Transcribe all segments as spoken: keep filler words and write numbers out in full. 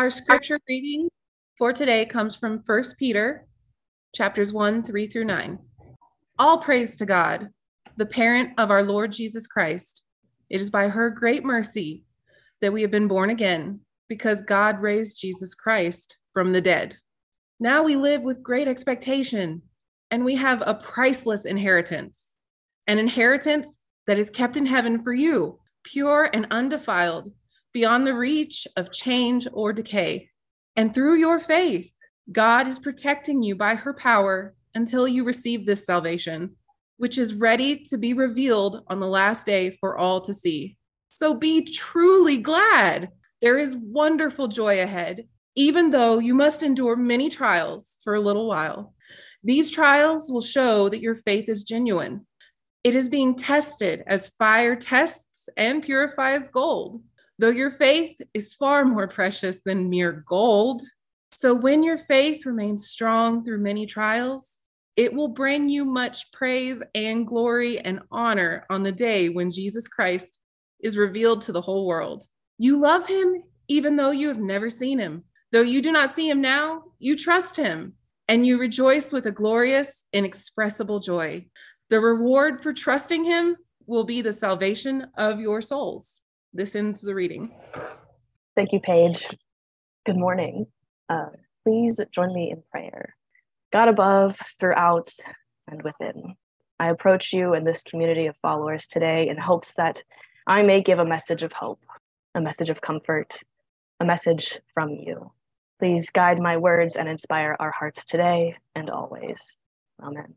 Our scripture reading for today comes from First Peter chapters one, three through nine. All praise to God, the parent of our Lord Jesus Christ. It is by her great mercy that we have been born again, because God raised Jesus Christ from the dead. Now we live with great expectation, and we have a priceless inheritance, an inheritance that is kept in heaven for you, pure and undefiled, beyond the reach of change or decay. And through your faith, God is protecting you by her power until you receive this salvation, which is ready to be revealed on the last day for all to see. So be truly glad. There is wonderful joy ahead, even though you must endure many trials for a little while. These trials will show that your faith is genuine. It is being tested as fire tests and purifies gold, though your faith is far more precious than mere gold. So when your faith remains strong through many trials, it will bring you much praise and glory and honor on the day when Jesus Christ is revealed to the whole world. You love him even though you have never seen him. Though you do not see him now, you trust him, and you rejoice with a glorious, inexpressible joy. The reward for trusting him will be the salvation of your souls. This ends the reading. Thank you, Paige. Good morning. Uh, please join me in prayer. God above, throughout, and within, I approach you and this community of followers today in hopes that I may give a message of hope, a message of comfort, a message from you. Please guide my words and inspire our hearts today and always. Amen.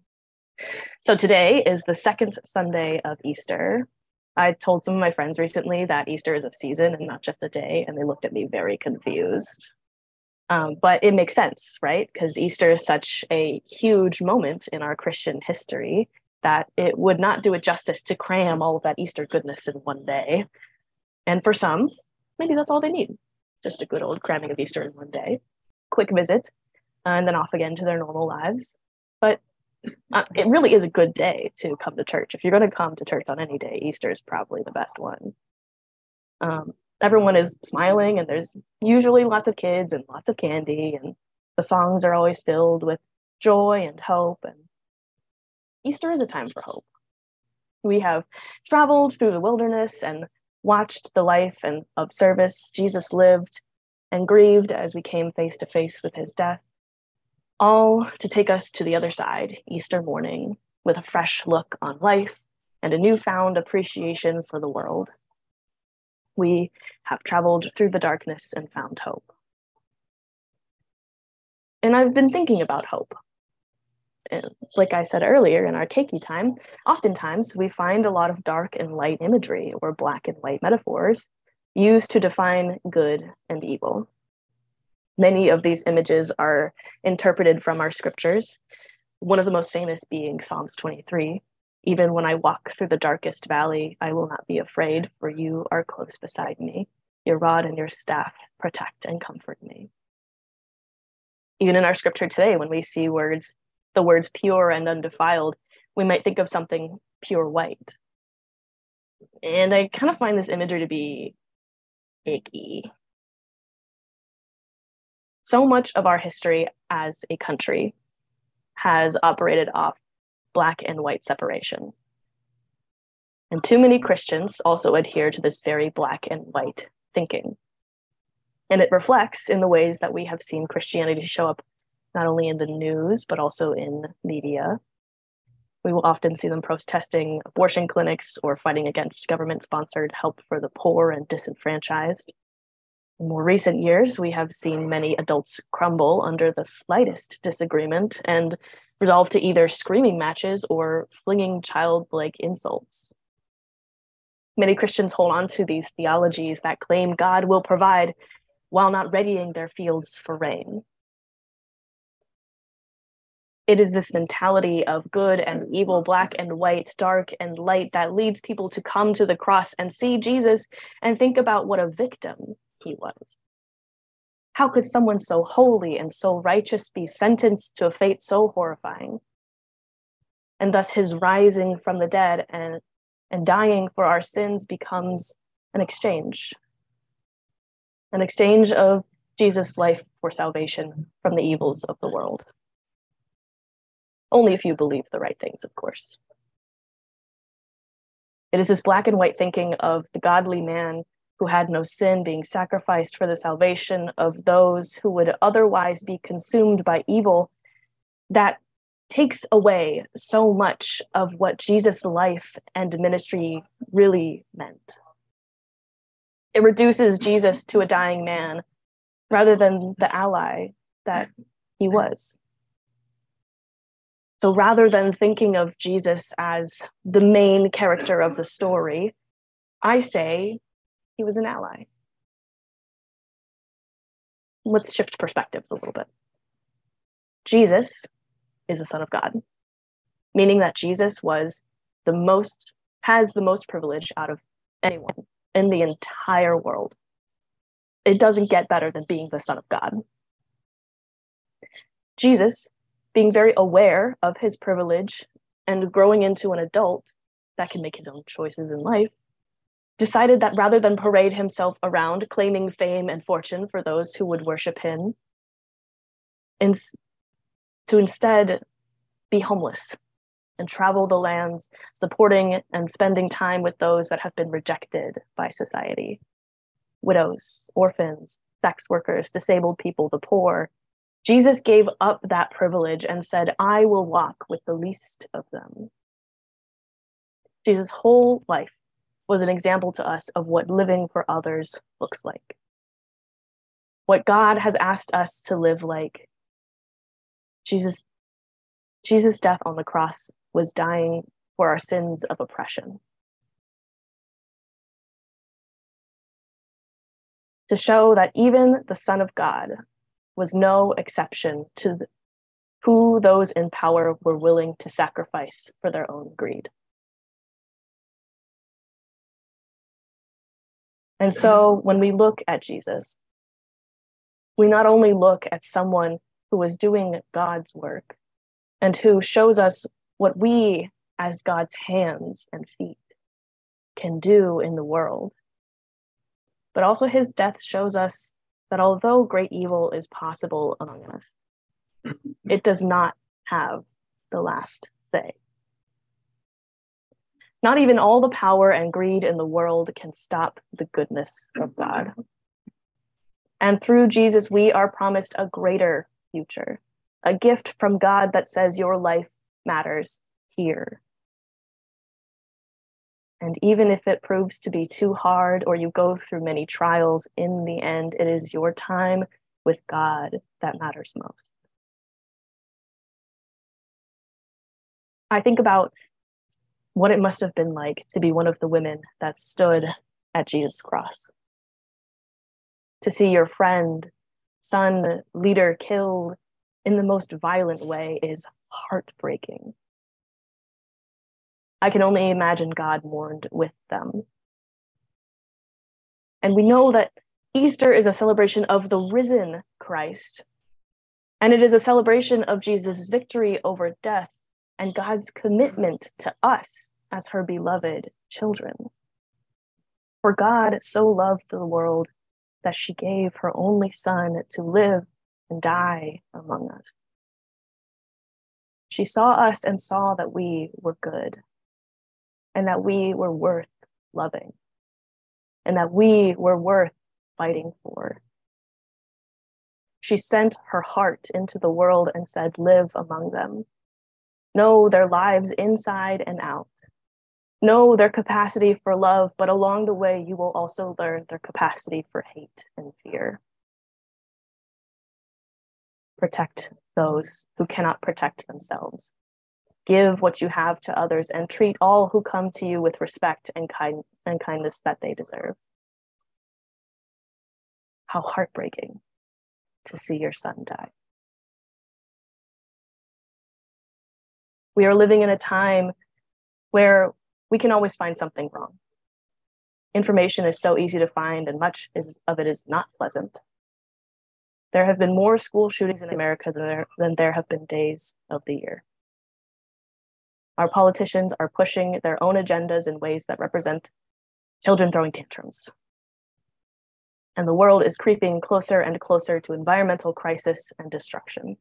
So today is the second Sunday of Easter. I told some of my friends recently that Easter is a season and not just a day, and they looked at me very confused. Um, but it makes sense, right? Because Easter is such a huge moment in our Christian history that it would not do it justice to cram all of that Easter goodness in one day. And for some, maybe that's all they need. Just a good old cramming of Easter in one day. Quick visit, and then off again to their normal lives. But uh, it really is a good day to come to church. If you're going to come to church on any day, Easter is probably the best one. Um, everyone is smiling, and there's usually lots of kids and lots of candy, and the songs are always filled with joy and hope. And Easter is a time for hope. We have traveled through the wilderness and watched the life and of service Jesus lived and grieved as we came face to face with his death, all to take us to the other side, Easter morning, with a fresh look on life and a newfound appreciation for the world. We have traveled through the darkness and found hope. And I've been thinking about hope. And like I said earlier in our keiki time, oftentimes we find a lot of dark and light imagery or black and white metaphors used to define good and evil. Many of these images are interpreted from our scriptures, one of the most famous being Psalms twenty-three. Even when I walk through the darkest valley, I will not be afraid, for you are close beside me. Your rod and your staff protect and comfort me. Even in our scripture today, when we see words, the words pure and undefiled, we might think of something pure white. And I kind of find this imagery to be icky. So much of our history as a country has operated off black and white separation. And too many Christians also adhere to this very black and white thinking. And it reflects in the ways that we have seen Christianity show up not only in the news, but also in media. We will often see them protesting abortion clinics or fighting against government-sponsored help for the poor and disenfranchised. In more recent years, we have seen many adults crumble under the slightest disagreement and resolve to either screaming matches or flinging childlike insults. Many Christians hold on to these theologies that claim God will provide while not readying their fields for rain. It is this mentality of good and evil, black and white, dark and light that leads people to come to the cross and see Jesus and think about what a victim he was. How could someone so holy and so righteous be sentenced to a fate so horrifying? And thus his rising from the dead and, and dying for our sins becomes an exchange. An exchange of Jesus' life for salvation from the evils of the world. Only if you believe the right things, of course. It is this black and white thinking of the godly man who had no sin being sacrificed for the salvation of those who would otherwise be consumed by evil that takes away so much of what Jesus' life and ministry really meant. It reduces Jesus to a dying man rather than the ally that he was. So rather than thinking of Jesus as the main character of the story, I say he was an ally. Let's shift perspectives a little bit. Jesus is the Son of God, meaning that Jesus was the most, has the most privilege out of anyone in the entire world. It doesn't get better than being the Son of God. Jesus, being very aware of his privilege and growing into an adult that can make his own choices in life, decided that rather than parade himself around claiming fame and fortune for those who would worship him, in, to instead be homeless and travel the lands, supporting and spending time with those that have been rejected by society. Widows, orphans, sex workers, disabled people, the poor. Jesus gave up that privilege and said, I will walk with the least of them. Jesus' whole life was an example to us of what living for others looks like. What God has asked us to live like. Jesus, Jesus' death on the cross was dying for our sins of oppression. To show that even the Son of God was no exception to the, who those in power were willing to sacrifice for their own greed. And so when we look at Jesus, we not only look at someone who is doing God's work and who shows us what we as God's hands and feet can do in the world, but also his death shows us that although great evil is possible among us, it does not have the last say. Not even all the power and greed in the world can stop the goodness of God. And through Jesus, we are promised a greater future, a gift from God that says your life matters here. And even if it proves to be too hard or you go through many trials, in the end, it is your time with God that matters most. I think about what it must have been like to be one of the women that stood at Jesus' cross. To see your friend, son, leader killed in the most violent way is heartbreaking. I can only imagine God mourned with them. And we know that Easter is a celebration of the risen Christ, and it is a celebration of Jesus' victory over death and God's commitment to us as her beloved children. For God so loved the world that she gave her only Son to live and die among us. She saw us and saw that we were good, and that we were worth loving, and that we were worth fighting for. She sent her heart into the world and said, live among them. Know their lives inside and out. Know their capacity for love, but along the way, you will also learn their capacity for hate and fear. Protect those who cannot protect themselves. Give what you have to others and treat all who come to you with respect and kind and kindness that they deserve. How heartbreaking to see your son die. We are living in a time where we can always find something wrong. Information is so easy to find, and much is, of it is not pleasant. There have been more school shootings in America than there, than there have been days of the year. Our politicians are pushing their own agendas in ways that represent children throwing tantrums. and the world is creeping closer and closer to environmental crisis and destruction.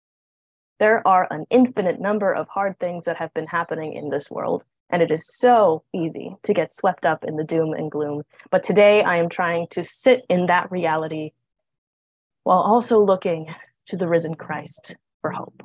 There are an infinite number of hard things that have been happening in this world, and it is so easy to get swept up in the doom and gloom. But today I am trying to sit in that reality while also looking to the risen Christ for hope.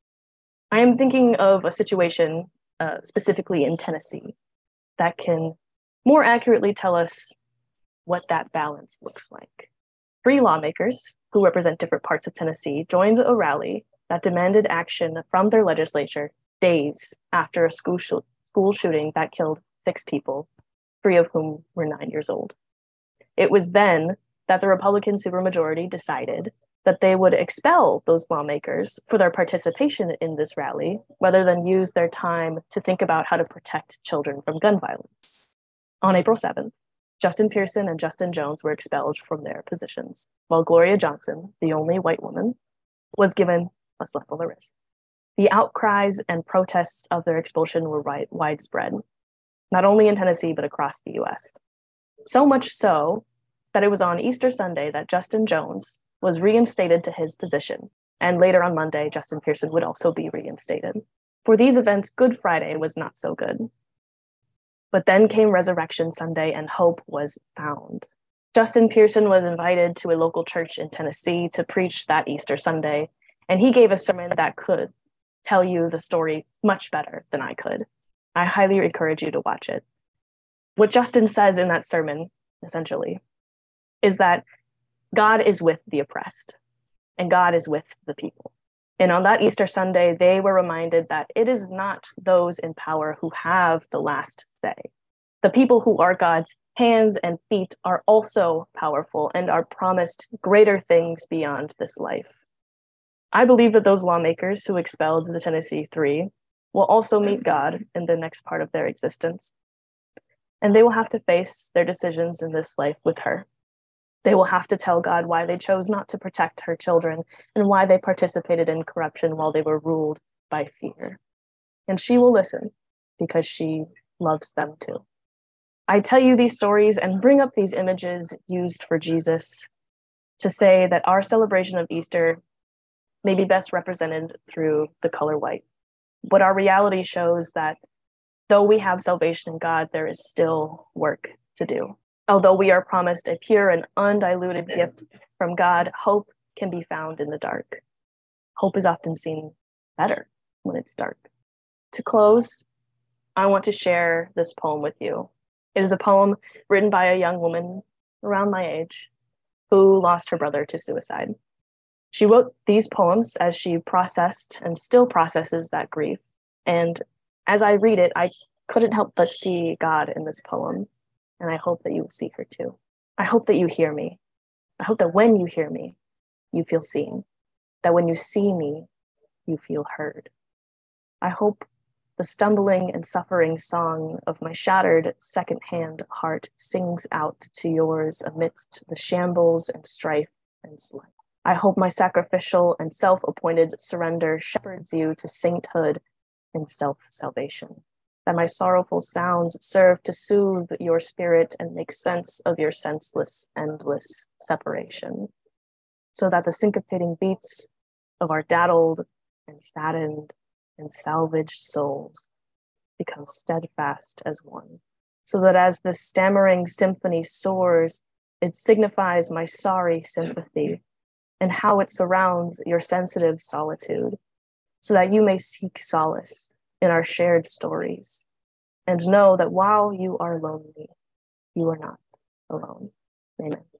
I am thinking of a situation uh, specifically in Tennessee that can more accurately tell us what that balance looks like. Three lawmakers who represent different parts of Tennessee joined a rally that demanded action from their legislature days after a school, sh- school shooting that killed six people, three of whom were nine years old. It was then that the Republican supermajority decided that they would expel those lawmakers for their participation in this rally, rather than use their time to think about how to protect children from gun violence. On April seventh, Justin Pearson and Justin Jones were expelled from their positions, while Gloria Johnson, the only white woman, was given a slap on the wrist. The outcries and protests of their expulsion were ri- widespread, not only in Tennessee, but across the U S. So much so that it was on Easter Sunday that Justin Jones was reinstated to his position, and later on Monday, Justin Pearson would also be reinstated. For these events, Good Friday was not so good. But then came Resurrection Sunday, and hope was found. Justin Pearson was invited to a local church in Tennessee to preach that Easter Sunday, and he gave a sermon that could tell you the story much better than I could. I highly encourage you to watch it. What Justin says in that sermon, essentially, is that God is with the oppressed, and God is with the people. And on that Easter Sunday, they were reminded that it is not those in power who have the last say. The people who are God's hands and feet are also powerful and are promised greater things beyond this life. I believe that those lawmakers who expelled the Tennessee Three will also meet God in the next part of their existence, and they will have to face their decisions in this life with her. They will have to tell God why they chose not to protect her children and why they participated in corruption while they were ruled by fear. And she will listen because she loves them too. I tell you these stories and bring up these images used for Jesus to say that our celebration of Easter may be best represented through the color white. But our reality shows that though we have salvation in God, there is still work to do. Although we are promised a pure and undiluted gift from God, hope can be found in the dark. Hope is often seen better when it's dark. To close, I want to share this poem with you. It is a poem written by a young woman around my age who lost her brother to suicide. She wrote these poems as she processed and still processes that grief. And as I read it, I couldn't help but see God in this poem. And I hope that you will see her too. I hope that you hear me. I hope that when you hear me, you feel seen. That when you see me, you feel heard. I hope the stumbling and suffering song of my shattered second-hand heart sings out to yours amidst the shambles and strife and slag. I hope my sacrificial and self-appointed surrender shepherds you to sainthood and self-salvation. That my sorrowful sounds serve to soothe your spirit and make sense of your senseless, endless separation, so that the syncopating beats of our daddled and saddened and salvaged souls become steadfast as one, so that as the stammering symphony soars, it signifies my sorry sympathy and how it surrounds your sensitive solitude, so that you may seek solace in our shared stories, and know that while you are lonely, you are not alone. Amen.